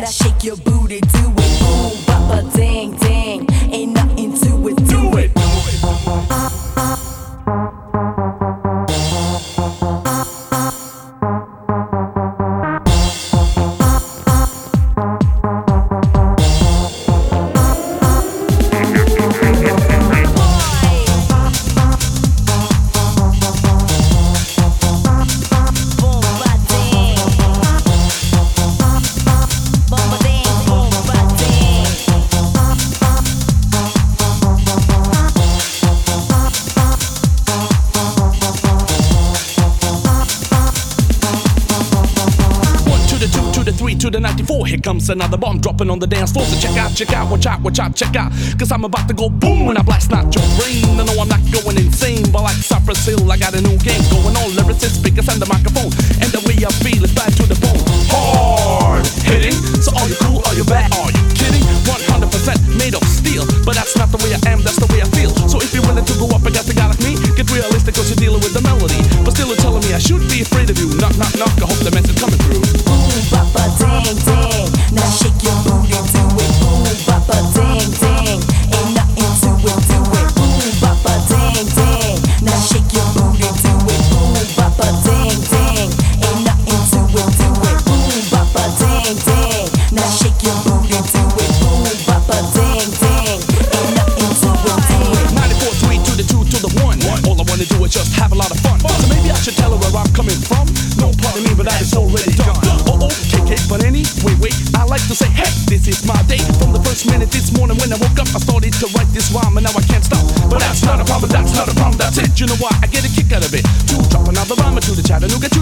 Now shake your booty, do it. Boom, boppa, ding, ding. Ain't nothing to it, do it. To the 94, here comes another bomb dropping on the dance floor. So check out, watch out, check out. Cause I'm about to go boom when I blast out your brain. I know I'm not going insane, but like Cypress Hill, I got a new game going on. Lyricists, speakers, and the microphone. And the way I feel is bad to the bone. Hard hitting, so are you cool, are you bad? Are you kidding? 100% made of steel. But that's not the way I am, that's the way I feel. So if you're willing to go up against a guy like me, get realistic cause you're dealing with the melody. But still you're telling me I should be afraid of you. Knock, knock, knock, I hope the message coming through. Boom, boppa, ding, ding. Now shake your booty, do it. Boom, boppa, ding, ding. Ain't nothing to it, do it. Boom, boppa, ding, ding. Now shake your booty, do it. Boom, boppa, ding, ding. Ain't nothing to it, do it. Boom, boppa, ding, ding. Now shake your booty, do it. Boom, boppa, ding, ding. Ain't nothing to it, do it. 94.3 to the 2 to the 1. All I wanna do is just have a lot of fun. So maybe I should tell her where I'm coming from. No pardon me, but that is already done. Oh, KK, but anyway, I like to say, hey, this is my day. From the first minute this morning when I woke up, I started to write this rhyme and now I can't stop. But that's not a problem, that's not a problem, that's it. You know why? I get a kick out of it. To drop another rhyme into the Chattanooga